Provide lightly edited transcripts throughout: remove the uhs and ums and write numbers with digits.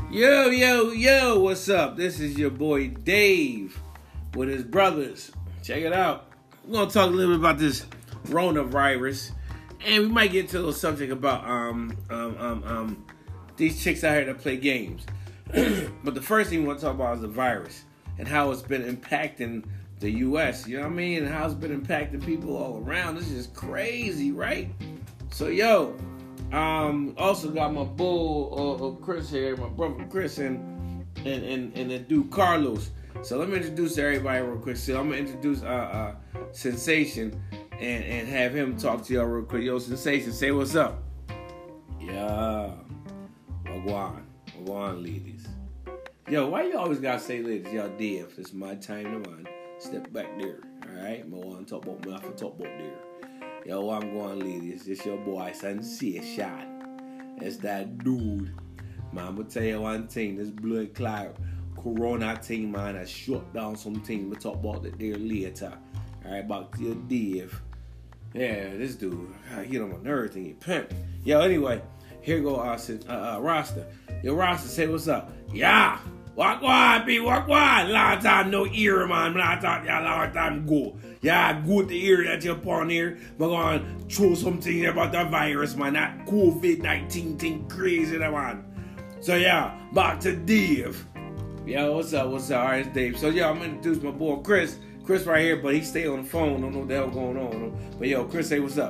Yo, yo, yo, what's up? This is your boy Dave with his brothers. Check it out. We're going to talk a little bit about this coronavirus. And we might get to a little subject about these chicks out here that play games. But the first thing we want to talk about is the virus and how it's been impacting the U.S., you know what I mean? And how it's been impacting people all around. This is just crazy, right? So, yo, also got my bull Chris here, my brother Chris, and the dude Carlos. So let me introduce everybody real quick. So I'm gonna introduce Sensation and have him talk to y'all real quick. Yo, Sensation, say what's up. Yeah, wagwan, ladies. Yo, why you always gotta say ladies? Y'all deaf. This is my time to mind. Step back there, all right? I want to talk about me. I have to talk about there. Yo, I'm going, ladies. It's your boy Sensation. It's that dude. Man, I'm gonna tell you one thing. This blood clot corona thing, man, has shut down some things. We'll talk about that there later. Alright, back to your Dave. Yeah, this dude, I hit him on everything. He pimp. Yo, anyway, here go Rasta. Yo, Rasta, say what's up. Yeah. Walk on, be walk on. Long time no ear, man. Long time go. Yeah, good to hear that you're upon here. We're going to throw something about the virus, man. That COVID-19 thing crazy, man. So, yeah, back to Dave. Yo, what's up? All right, it's Dave. So, yo, I'm going to introduce my boy Chris. Chris right here, but he stay on the phone. Don't know what the hell going on. But, yo, Chris, say what's up.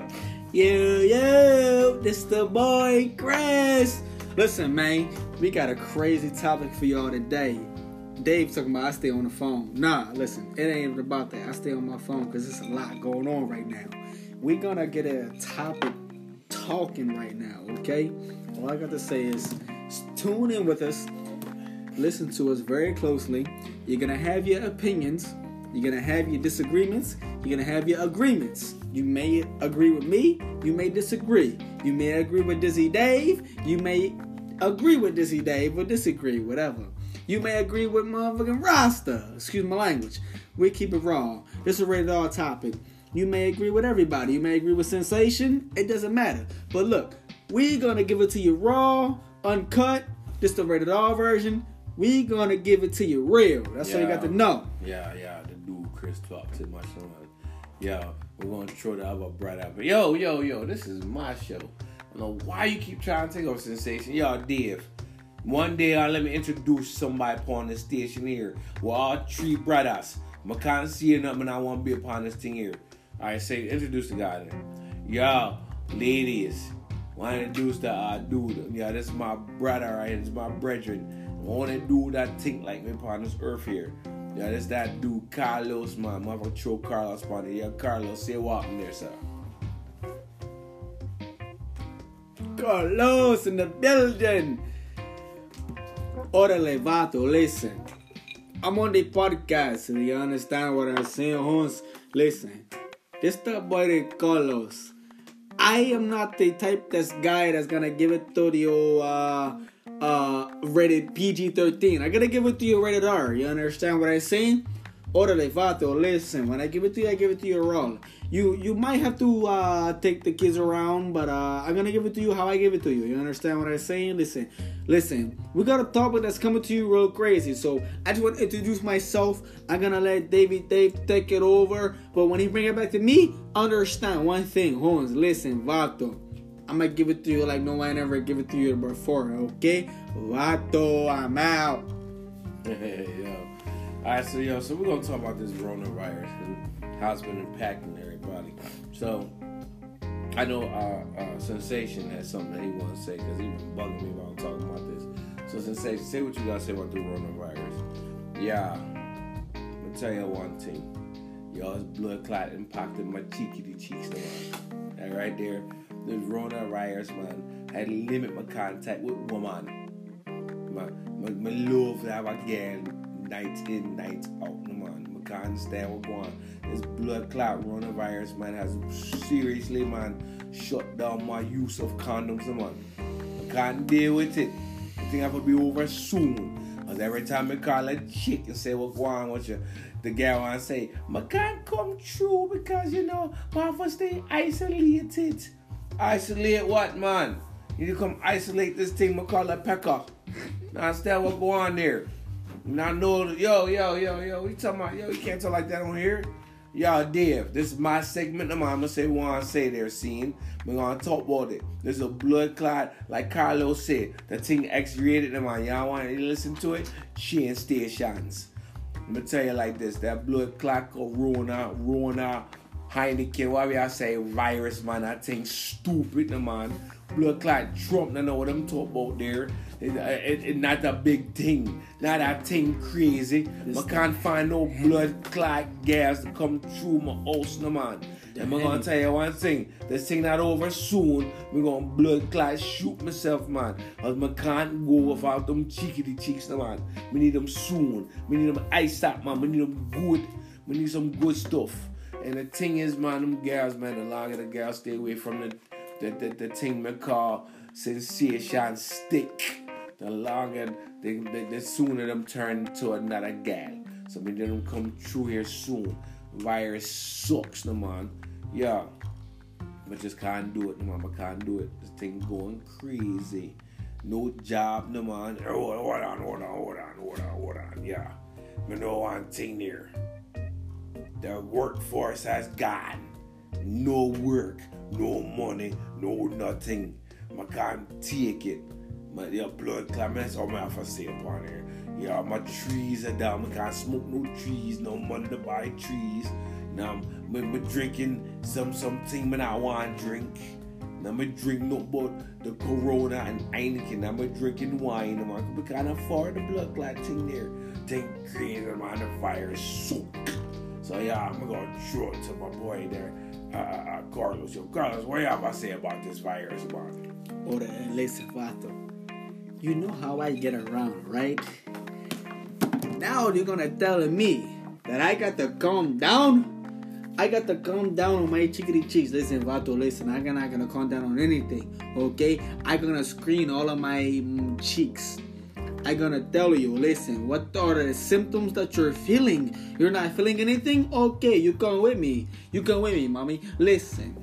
Yo, this the boy Chris. Listen, man, we got a crazy topic for y'all today. Dave talking about I stay on the phone. Nah, listen, it ain't about that. I stay on my phone because there's a lot going on right now. We're going to get a topic talking right now, okay? All I got to say is tune in with us. Listen to us very closely. You're going to have your opinions. You're going to have your disagreements. You're going to have your agreements. You may agree with me. You may disagree. You may agree with Dizzy Dave. You may agree with Dizzy Dave or disagree, whatever. You may agree with motherfucking Rasta. Excuse my language. We keep it raw. This is a rated R topic. You may agree with everybody. You may agree with Sensation. It doesn't matter. But look, we're going to give it to you raw, uncut. This is the rated R version. We're going to give it to you real. That's all you got to know. Yeah. The dude Chris talked too much. Yo, we're going to throw the other brother out. But yo, this is my show. I don't know why you keep trying to take over Sensation. Y'all Dave. One day, let me introduce somebody upon this station here. We're all three brothers. I can't see nothing, and I want to be upon this thing here. All right, say, introduce the guy then. Yo, ladies, want to introduce the dude. Yeah, this is my brother, right? This is my brethren. I want to do that thing like me upon this earth here. Yeah, this that dude, Carlos, man. I'm going to throw Carlos upon it. Yeah, Carlos, say what in there, sir. Carlos in the building. Orale, vato, listen. I'm on the podcast, so you understand what I'm saying, Hans? Listen, this the boy Carlos. I am not the type that's guy that's gonna give it to you rated PG-13. I'm gonna give it to you rated R. You understand what I'm saying? Orale, vato, listen. When I give it to you raw. You might have to take the kids around, but I'm gonna give it to you how I give it to you. You understand what I'm saying? Listen. We got a topic that's coming to you real crazy. So I just want to introduce myself. I'm gonna let Dave take it over. But when he bring it back to me, understand one thing, Hans. Listen, Vato. I'm gonna give it to you like no one ever give it to you before. Okay, Vato, I'm out. Yo. All right, so we're gonna talk about this coronavirus and how it's been impacting everybody. So I know Sensation has something that he wants to say because he been bugging me while I'm talking about this. So Sensation, say what you gotta say about the coronavirus. Yeah, I'm gonna tell you one thing. Y'all's blood clot impacted my cheeky cheeks, man. That right there, the coronavirus, man, I had to limit my contact with woman. My love to have a girl. Night in, night out, man. I can't understand what's going on. This blood clot coronavirus, man, has seriously, man, shut down my use of condoms, man. I can't deal with it. I think I will be over soon. Because every time I call a chick and say what's going on with you, the girl want to say, I can't come through because, I have to stay isolated. Isolate what, man? You need to come isolate this thing, I call a pecker. Now understand what go on there. Now know, yo, we talking about, yo, you can't talk like that on here. Y'all deaf. This is my segment. I'm gonna say what I say there, scene. We're gonna talk about it. There's a blood clot, like Carlos said. The thing X-rated, man. Y'all want to listen to it? Change stations. I'm gonna tell you like this. That blood clot Corona, Heineken, why we say virus, man. That thing stupid, man. Blood clot Trump, I know what I'm talking about there. It's not a big thing. Not a thing crazy. I can't find no blood clot gas to come through my house, no man. And I'm gonna tell you one thing. This thing not over soon. We're gonna blood clot shoot myself, man. Cause I can't go without them cheekity cheeks, no man. We need them soon. We need them ice up, man. We need them good. We need some good stuff. And the thing is, man, them girls, man, the longer the girls stay away from the thing we call sensation stick, the longer, the sooner them turn to another gal. So we let them come through here soon. Virus sucks, no man. Yeah. But just can't do it, no man. I can't do it. This thing going crazy. No job, no man. Hold on. Yeah. I know one thing there. The workforce has gone. No work, no money, no nothing. I can't take it. My blood clot, that's all I have to say upon here. Yeah, my trees are down. I can't smoke no trees, no money to buy trees. Now I'm drinking something when I want to drink. Now I'm drink no but the Corona and Heineken. I'm drinking wine. We can't afford the blood clot thing there. Thing crazy, man. The virus soak. So yeah, I'm gonna throw it to my boy there, Carlos. Yo, Carlos, what you have to say about this virus, man? Listen, Vato. You know how I get around, right? Now you're gonna tell me that I got to calm down? I got to calm down on my chickity cheeks. Listen, Vato, listen. I'm not gonna calm down on anything, okay? I'm gonna screen all of my cheeks. I'm gonna tell you, listen, what are the symptoms that you're feeling? You're not feeling anything? Okay, you come with me. You come with me, mommy. Listen,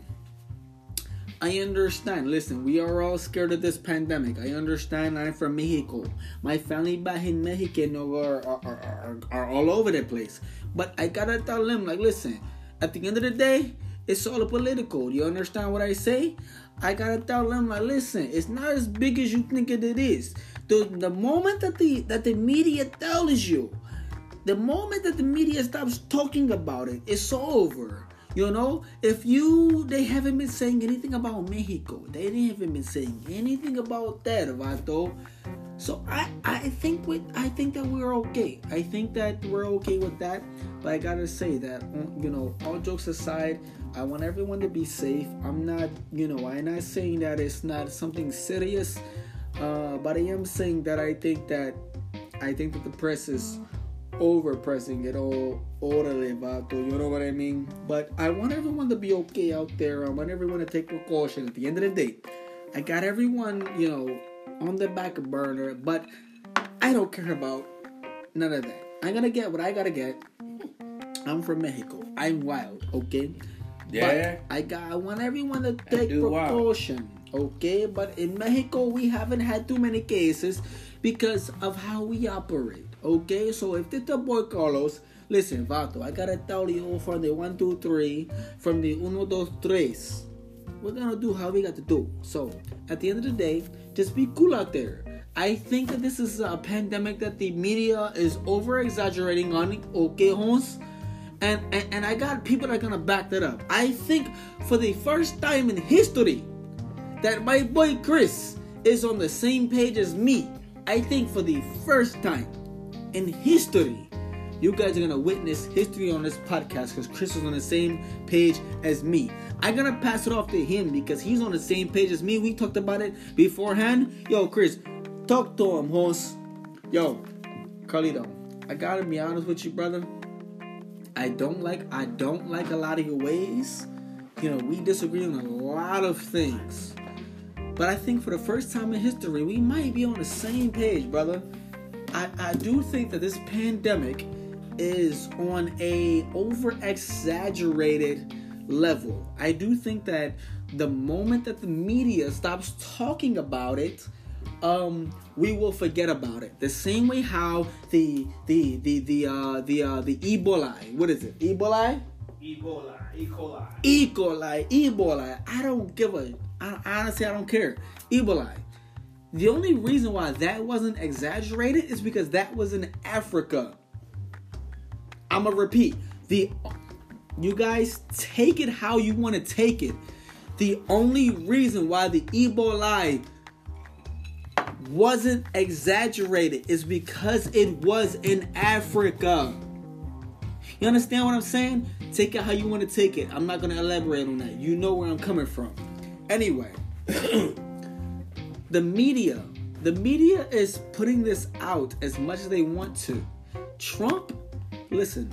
I understand. Listen, we are all scared of this pandemic. I understand. I'm from Mexico. My family back in Mexico are all over the place. But I gotta tell them, like, listen, at the end of the day, it's all political. You understand what I say? I gotta tell them, like, listen, it's not as big as you think it is. The moment that the media tells you, the moment that the media stops talking about it, it's over. You know, they haven't been saying anything about Mexico. They haven't been saying anything about that, Vato. So I think that we're okay. I think that we're okay with that. But I gotta say that, you know, all jokes aside, I want everyone to be safe. I'm not saying that it's not something serious. But I am saying that I think that the press is overpressing it all orderly, Vato. You know what I mean? But I want everyone to be okay out there. I want everyone to take precaution. At the end of the day, I got everyone, you know, on the back burner. But I don't care about none of that. I'm gonna get what I gotta get. I'm from Mexico. I'm wild, okay? Yeah. But I want everyone to take precaution. Okay, but in Mexico, we haven't had too many cases because of how we operate. Okay, so if it's the boy Carlos, listen, Vato, I gotta tell you from the 1, 2, 3, from the 1, 2, 3, we're gonna do how we got to do. So at the end of the day, just be cool out there. I think that this is a pandemic that the media is over exaggerating on. Okay, Hans? And I got people that are gonna back that up. I think for the first time in history that my boy Chris is on the same page as me. I think for the first time in history, you guys are going to witness history on this podcast because Chris is on the same page as me. I'm going to pass it off to him because he's on the same page as me. We talked about it beforehand. Yo, Chris, talk to him, host. Yo, Carlito, I got to be honest with you, brother. I don't like a lot of your ways. You know, we disagree on a lot of things. But I think for the first time in history, we might be on the same page, brother. I do think that this pandemic is on a over-exaggerated level. I do think that the moment that the media stops talking about it, we will forget about it. The same way how the Ebola, what is it? Ebola. E. coli. Ebola. Honestly, I don't care. Ebola. The only reason why that wasn't exaggerated is because that was in Africa. I'm gonna repeat. You guys take it how you want to take it. The only reason why the Ebola wasn't exaggerated is because it was in Africa. You understand what I'm saying? Take it how you want to take it. I'm not going to elaborate on that. You know where I'm coming from. Anyway, the media is putting this out as much as they want to. Trump, listen,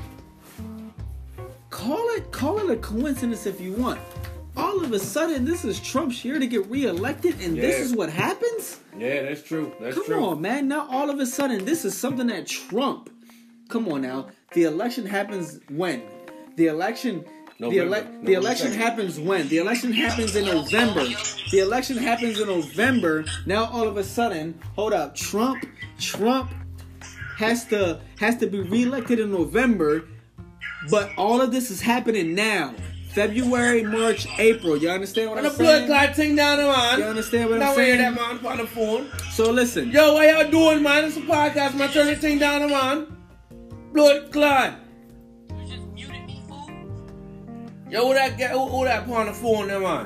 call it a coincidence if you want. All of a sudden, this is Trump's year to get reelected, and this is what happens? Yeah, that's true. Come on, man. Now, all of a sudden, this is something that Trump... Come on now. The election happens when? The election happens when? The election happens in November. The election happens in November. Now, all of a sudden, hold up. Trump has to be reelected in November, but all of this is happening now. February, March, April. You understand what I'm saying? The blood clot thing down there, man. You understand what I'm Now saying? that man on the phone. So listen. Yo, what y'all doing, man? It's a podcast, man. Turn the thing down there, man. Blood clot. You just muted me, fool. Yo, who that on the phone there, man?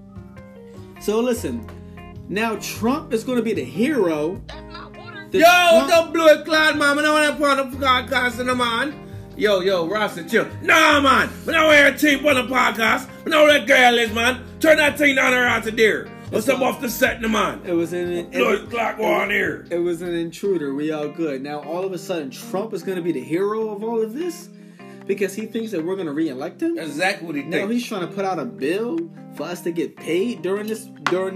So listen. Now Trump is going to be the hero. That's not water. The blood clot, man. I don't want to put on the podcast, man. Yo, Rasta, chill. Nah, man. But now we're a team on the podcast. But now that girl is, man. Turn that thing down there out there. What's up off the set, man? It was an blood clock on here. It was an intruder. We all good. Now, all of a sudden, Trump is going to be the hero of all of this because he thinks that we're going to reelect him. That's exactly what he thinks. Now he's trying to put out a bill for us to get paid during these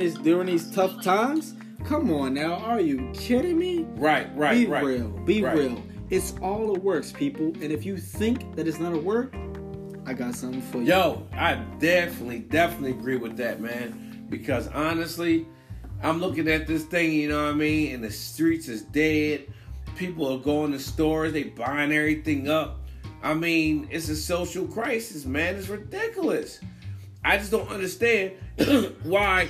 tough times. Come on, now, are you kidding me? Right. Be real. It's all a works, people. And if you think that it's not a work, I got something for you. Yo, I definitely agree with that, man. Because honestly, I'm looking at this thing, you know what I mean? And the streets is dead. People are going to stores. They buying everything up. I mean, it's a social crisis, man. It's ridiculous. I just don't understand why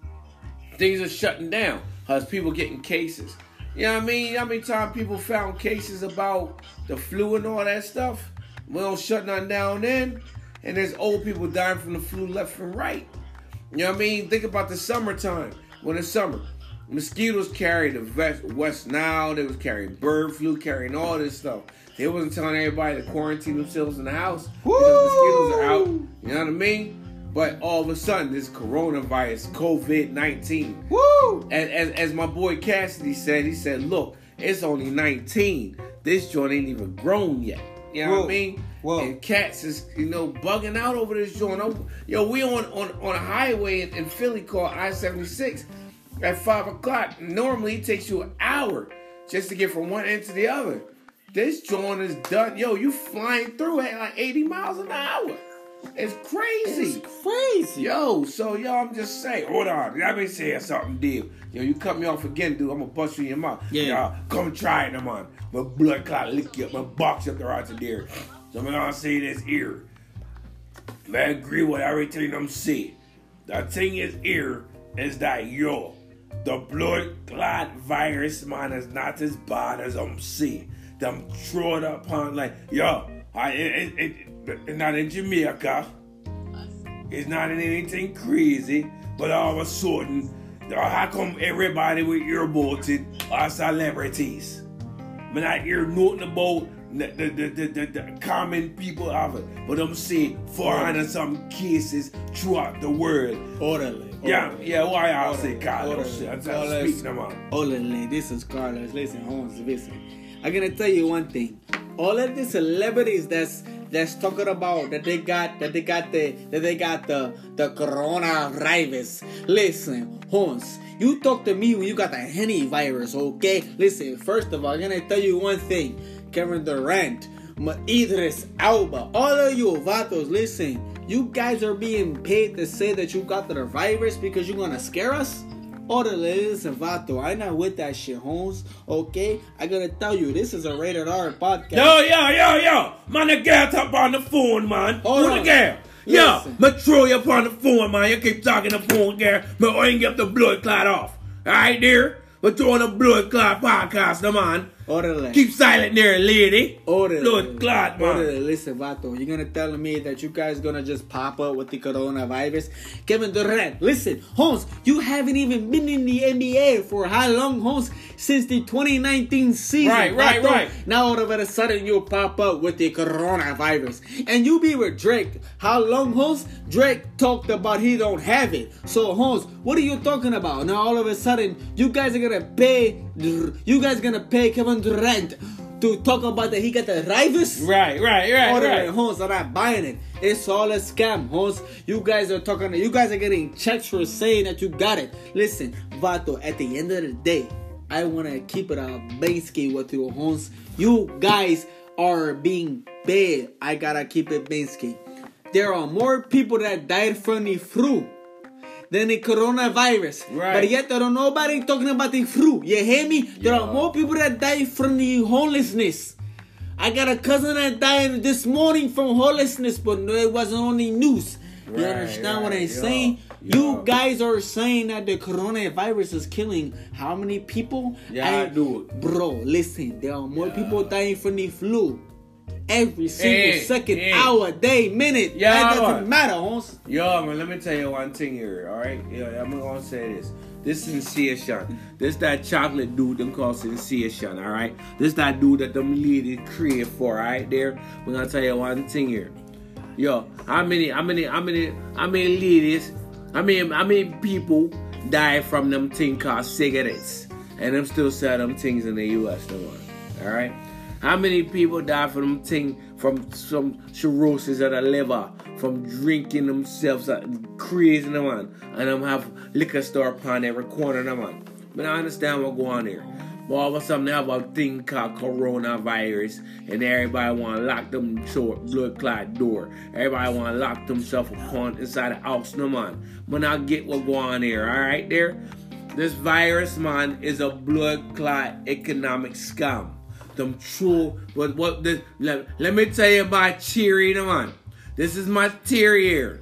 things are shutting down. Because people getting cases. You know what I mean? How many times people found cases about the flu and all that stuff? We don't shut nothing down then. And there's old people dying from the flu left and right. You know what I mean? Think about the summertime. When it's summer, mosquitoes carry the West Nile. They was carrying bird flu, carrying all this stuff. They wasn't telling everybody to quarantine themselves in the house. Because mosquitoes are out. You know what I mean? But all of a sudden, this coronavirus, COVID-19. Woo! As my boy Cassidy said, he said, look, it's only 19. This joint ain't even grown yet. You know what I mean? Whoa. And cats is, bugging out over this joint. Yo, we on a highway in Philly called I-76 at 5 o'clock. Normally, it takes you an hour just to get from one end to the other. This joint is done. Yo, you flying through at like 80 miles an hour. It's crazy. It's crazy. Yo, I'm just saying. Hold on. Let me say something, dude. Yo, you cut me off again, dude. I'm going to bust you in your mouth. Yeah. Yo, come try it, man. My blood clot lick you up. My box up the right to there. So I'm going to say this here. I agree with everything I'm saying. The thing is here is that, yo, the blood clot virus, man, is not as bad as I'm saying. Them throw it upon like, yo, it's not in Jamaica. It's not in anything crazy. But all of a sudden, how come everybody with earbuds are celebrities? But I hear nothing about the common people of it. But I'm saying 400 some cases throughout the world. Orderly. Yeah, why I say Carlos? I'm speaking about. Orderly, this is Carlos. Listen, Holmes, listen. I'm gonna tell you one thing. All of the celebrities that's talking about that they got the coronavirus. Listen, Holmes, you talk to me when you got the Henny virus, okay? Listen, first of all, I'm gonna tell you one thing. Kevin Durant, Idris Elba, all of you vatos, listen. You guys are being paid to say that you got the virus because you're gonna scare us? Order, listen, Vato. I'm not with that shit, Holmes. Okay? I gotta tell you, this is a rated R podcast. Yo. Man, the girl talk on the phone, man. Hold Who on. the girl? Yo, Listen. me throw you up on the phone, man. You keep talking the phone, girl. Me ain't get the blood clot off. Alright, dear? Me throwing the blood clot podcast, no, man. Order, Keep silent there, lady. Order. Blood clot, man. Order, listen, Vato. You're gonna tell me that you guys gonna just pop up with the coronavirus? Kevin Durant, listen, Holmes, you haven't even been in the NBA for how long, Holmes? Since the 2019 season. Right. Now all of a sudden you pop up with the coronavirus. And you be with Drake. How long, Holmes? Drake talked about he don't have it. So, Holmes, what are you talking about? Now all of a sudden, you guys are gonna pay Kevin Durant to talk about that he got the virus? Right. Holmes, I'm not buying it. It's all a scam, Holmes. You guys are getting checks for saying that you got it. Listen, Vato, at the end of the day, I want to keep it a Bansky with you, Holmes. You guys are being bad. I gotta keep it Bansky. There are more people that died from the flu than the coronavirus. Right. But yet there are nobody talking about the flu. You hear me? There are more people that died from the homelessness. I got a cousin that died this morning from homelessness, but no, it wasn't on the news. You understand what I'm saying? You guys are saying that the coronavirus is killing how many people? Yeah, I do. Bro, listen, there are more people dying from the flu. Every single second, hour, day, minute. Yeah, that doesn't matter, Holmes. Yo, man, let me tell you one thing here, alright? Yeah, I'm gonna say this. This Sensation. This that chocolate dude them called Sensation, alright? This that dude that them ladies create for, alright there? We're gonna tell you one thing here. Yo, how many ladies, how many people die from them thing called cigarettes? And them still sell them things in the US, no one. Alright? How many people die from some cirrhosis of the liver, from drinking themselves crazy, man, and them have liquor store upon every corner, man. But I understand what's going on here. But all of a sudden they have a thing called coronavirus, and everybody want to lock them short blood clot door. Everybody want to lock themselves upon inside the house, no man. But I get what's going on here, all right there. This virus, man, is a blood clot economic scam. Them true, but let me tell you about theory, man. This is my theory here.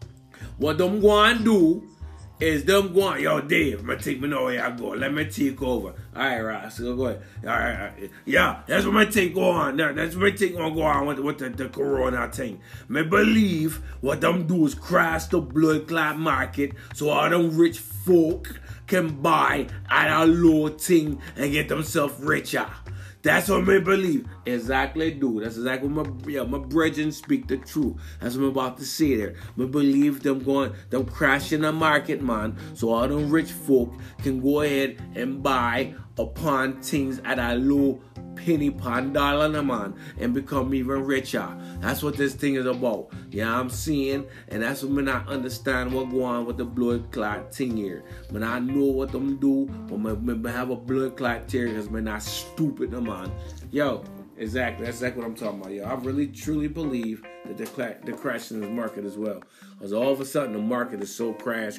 What them going to do is them going, yo, Dave, I'm going to take me nowhere I go. Let me take over. All right, Ross, go ahead. All right. Yeah, that's what my take go on. That's what my take going to go on with the corona thing. Me believe what them do is crash the blood clot market so all them rich folk can buy at a low thing and get themselves richer. That's what I believe. Exactly, dude. That's exactly what my brethren speak the truth. That's what I'm about to say there. I believe them crashing the market, man, so all them rich folk can go ahead and buy upon things at a low penny per dollar, man, and become even richer. That's what this thing is about. Yeah, I'm seeing, and that's what I understand what's going on with the blood clot thing here. But I know what them do, but I have a blood clot theory because I'm not stupid, man. Yo, exactly. That's exactly what I'm talking about. Yo, I really, truly believe that the crash in this market as well. Because all of a sudden, the market is so crash.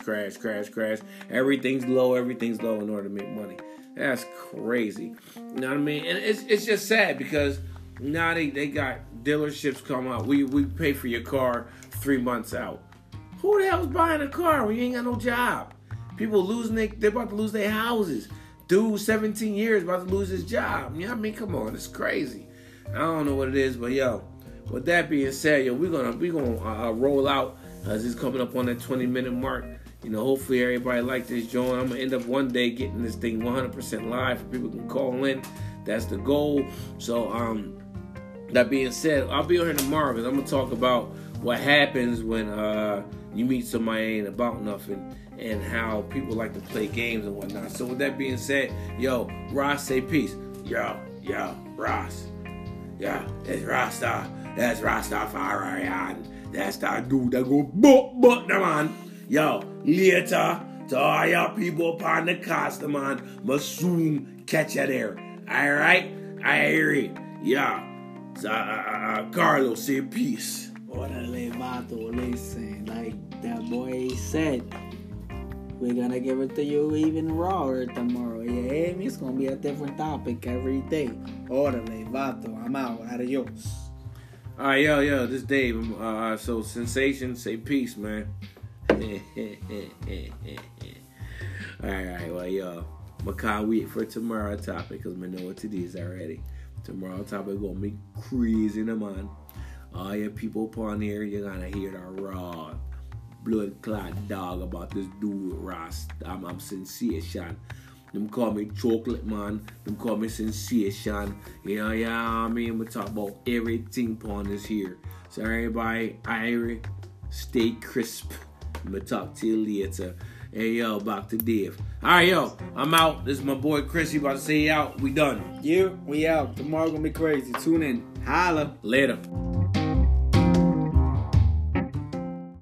Everything's low in order to make money. That's crazy. You know what I mean? And it's just sad because now they got dealerships come out. We pay for your car 3 months out. Who the hell's buying a car when you ain't got no job? People they're about to lose their houses. Dude, 17 years, about to lose his job. You know what I mean? Come on, it's crazy. I don't know what it is, but yo, with that being said, yo, we're gonna roll out as it's coming up on that 20-minute mark. You know, hopefully everybody like this joint. I'm gonna end up one day getting this thing 100% live, for people can call in. That's the goal. So, that being said, I'll be on here tomorrow because I'm gonna talk about what happens when you meet somebody ain't about nothing, and how people like to play games and whatnot. So with that being said, yo, Ross, say peace. Yo, Ross. Yeah, it's Rasta. That's Rastafarian. That's that dude that go but man. Yo, later to all y'all people upon the cast, man. Must soon catch you there. Alright? I hear it. Yeah. Carlos, say peace. Orale, Vato, listen, like that boy said, We're gonna give it to you even rawer tomorrow. You hear me? It's gonna be a different topic every day. Orale, vato, I'm out. Adios. All right, yo, this Dave. So Sensation, say peace, man. All right, well, yo, I can't wait for tomorrow's topic because I know what it is already. Tomorrow's topic gonna be crazy, man. All your people upon here, you're gonna hear the raw blood clot dog about this dude Ross. I'm Sensation. Them call me Chocolate Man. Them call me Sensation. Yeah, I mean, we talk about everything upon this here. So everybody, Irie, stay crisp. I'm gonna talk to you later. Hey, yo, back to Dave. All right, yo, I'm out. This is my boy Chris. He about to say out. We done. We out. Tomorrow gonna be crazy. Tune in. Holla. Later.